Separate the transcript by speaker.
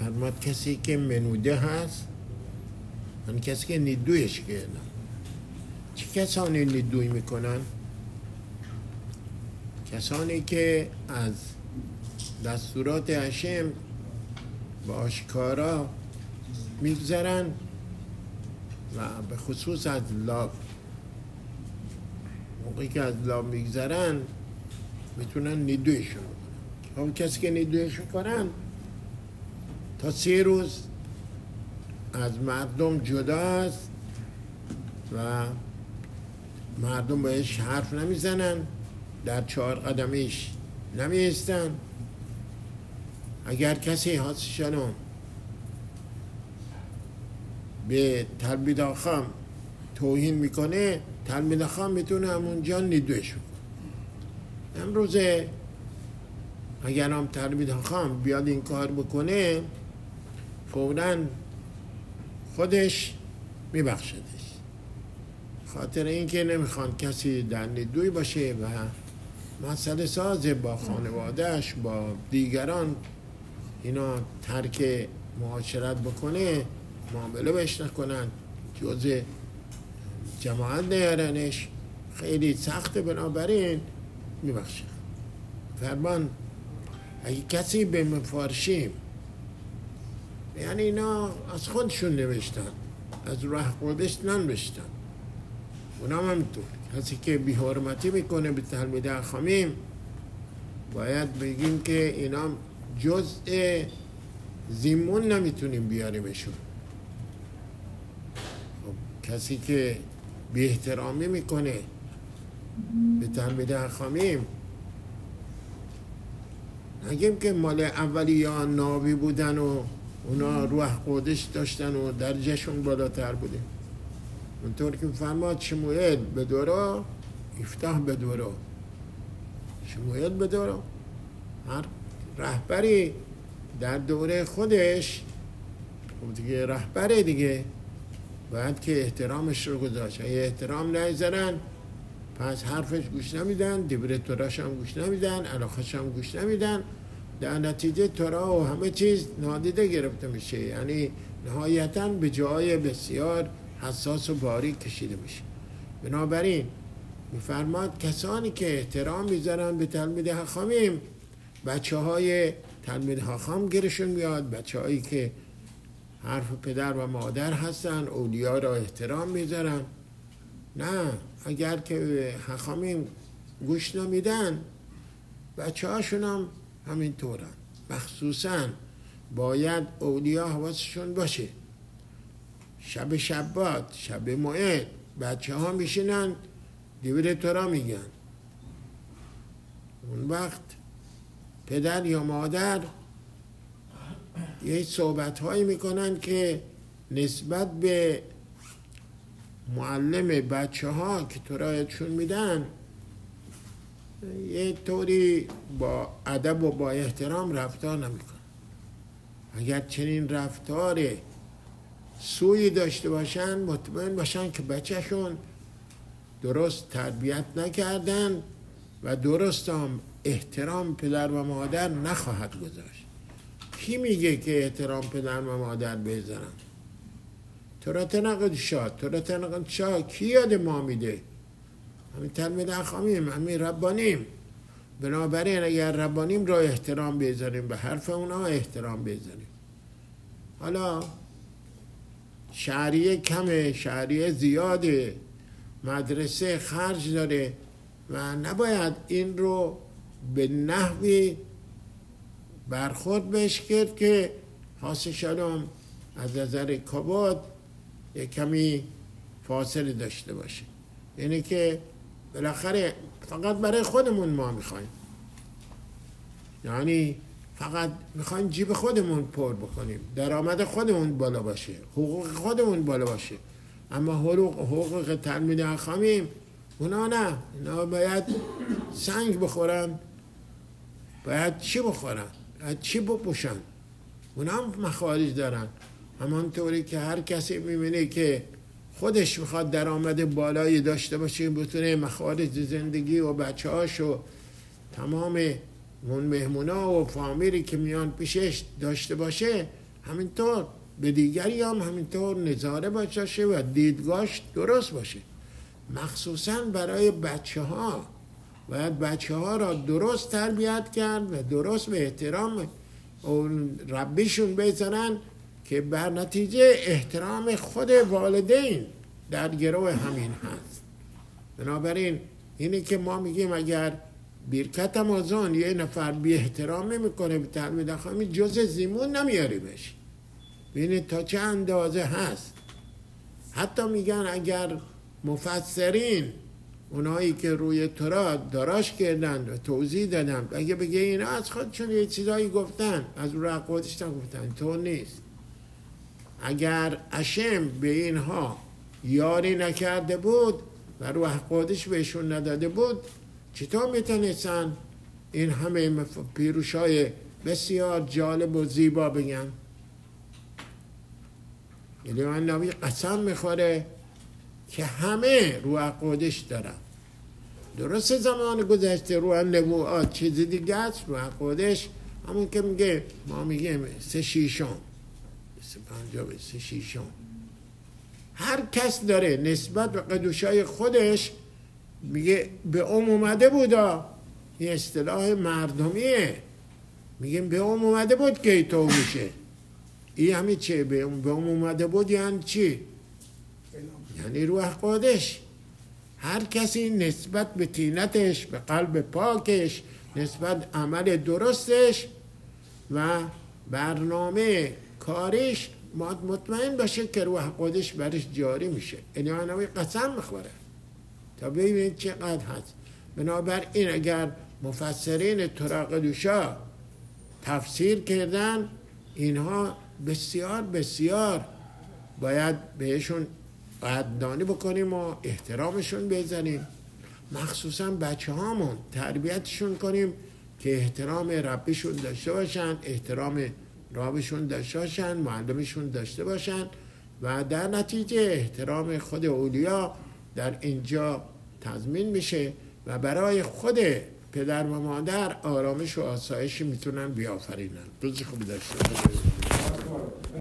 Speaker 1: فرماد کسی که منوده هست، من کسی که نیدویش کردن. چه کسانی نیدوی میکنن؟ کسانی که از دستورات هشم با آشکارا میگذرن و به خصوص از لاب، موقعی که از لاب میگذرن میتونن نیدویشون کنن. خب کسی که نیدویشون کنن تا 3 روز از مردم جدا است و مردم بهش حرف نمیزنن، در 4 قدمیش نمیستن. اگر کسی حاصلشان به تلمید آخام توهین میکنه، تلمید آخام میتونه همونجا نیدویش کنه. امروزه اگر هم تلمید آخام بیاد این کار بکنه، فوراً خودش میبخشدش، خاطر اینکه نمیخوان کسی در نیدوی باشه و مسئله سازه با خانوادهش، با دیگران، اینا ترک معاشرت بکنه، معامله بهش نکنن، جزء جماعت نیارنش، خیلی سخته. بنابراین میبخشه. فرمان اگه کسی به مفارشیم، یعنی اینا از خودشون نوشتن، از راه خودش ننوشتن، اونا هم همینطور. کسی که بی حرمتی میکنه به تلمید اخامیم، باید بگیم که اینا جزء زیمون نمیتونیم بیاریمشون. خب کسی که بی احترامی میکنه به تلمید اخامیم، نگیم که مال اولی یا نابی بودن و اونا روح قدش داشتن و درجهشون بالاتر بوده. اونطور که فرماد شموئیل به دورا افتح به دورا، شموئیل به دورا، هر رهبری در دوره خودش، خب دیگه رهبره دیگه، باید که احترامش رو گذاشت. اگه احترام نمیذارن پس حرفش گوش نمیدن، دیبره توراش هم گوش نمیدن، علاقهش هم گوش نمیدن، در نتیجه تورا و همه چیز نادیده گرفته میشه، یعنی نهایتاً به جای بسیار حساس و باریک کشیده میشه. بنابراین میفرماد کسانی که احترام میذارن به تلمید اخامیم، بچه های تلمید اخام گیرشون میاد، بچه هایی که حرف پدر و مادر هستن، اولیا را احترام میذارن. نه، اگر که اخامیم گوش نمیدن، بچه هاشون هم همین طورن. مخصوصا باید اولیا حواسشون باشه، شب شبات، شب موعد، بچه ها میشینن دیوره تورا میگن، اون وقت پدر یا مادر یه صحبت هایی میکنن که نسبت به معلم بچه ها که تورایتشون میدن یه طوری با ادب و با احترام رفتار نمیکن. اگر چنین رفتار سویی داشته باشن، مطمئن باشن که بچهشون درست تربیت نکردن و درست هم احترام پدر و مادر نخواهد گذاشت. کی میگه که احترام پدر و مادر بذارن؟ تورا تنقد شاد، تورا تنقد شاد کی یاد ما میده؟ همین تلمید اخامیم، همین ربانیم. بنابراین اگر ربانیم را احترام بذاریم، به حرف اونا احترام بذاریم. حالا شهریه کمه، شهریه زیاده، مدرسه خرج داره و نباید این رو به نحوی برخورد بهش کرد که حاصل شدم از نظر کباد یک کمی فاصله داشته باشه. یعنی که بالاخره فقط برای خودمون ما میخوایم، یعنی فقط میخوایم جیب خودمون پر بکنیم، درآمد خودمون بالا باشه، حقوق خودمون بالا باشه. اما حقوق تلمید اخامیم اونا نه، اونا باید سنگ بخورن، باید چی بخورن، باید چی بپوشن. اونا هم مخارج دارن. همانطوری که هر کسی میبینه که خودش میخواد درآمد بالایی داشته باشه، بتونه مخارج زندگی و بچه‌هاش و تمام اون مهمونا و فامیلی که میان پیشش داشته باشه، همینطور به دیگری هم همینطور نظاره باشه و دیدگاهش درست باشه. مخصوصا برای بچه ها باید بچه ها را درست تربیت کرد و درست به احترام اون ربیشون بذارن که بر نتیجه احترام خود والدین در گروه همین هست. بنابراین اینی که ما میگیم اگر برکت آمازون یه نفر بی احترام میکنه به تربیت خواهی جز زیمون نمیاریمش. ببینید تا چه اندازه هست. حتی میگن اگر مفسرین اونایی که روی تورات دراش کردن و توضیح دادن اگه بگه اینا از خودشون یه چیزایی گفتن از روح القدس گفتن، تو نیست. اگر اشم به اینها یاری نکرده بود و روح القدس بهشون نداده بود چطور میتونستن این همه پیروشای بسیار جالب و زیبا بگن؟ الیوان نبی قسم میخوره که همه روح القدس دارن. درست زمان گذشته روح نبوات چیز دیگه است، روح القدس همون که میگه ما میگیم 3/6 3/6 هر کس داره نسبت به قدوشای خودش میگه به اومده بودا. این اصطلاح مردمیه، میگیم به اومده بود که تو میشه. این همین چه به اومده بود یعنی چی؟ یعنی روح القدس. هر کسی نسبت به طینتش، به قلب پاکش، نسبت عمل درستش و برنامه کارش مطمئن باشه که روح القدس برش جاری میشه. یعنی آنوی قسم میخوره تا ببینید چقدر هست. بنابراین اگر مفسرین تورات قدوشا تفسیر کردن اینها بسیار بسیار باید بهشون قدردانی بکنیم و احترامشون بذاریم. مخصوصا بچه هامون تربیتشون کنیم که احترام ربشون داشته باشن، احترام رابشون داشته باشن، معلمشون داشته باشن و در نتیجه احترام خود اولیا در اینجا تضمین میشه و برای خود پدر و مادر آرامش و آسایش میتونن بیافرینن. روز خوبی داشته باشید.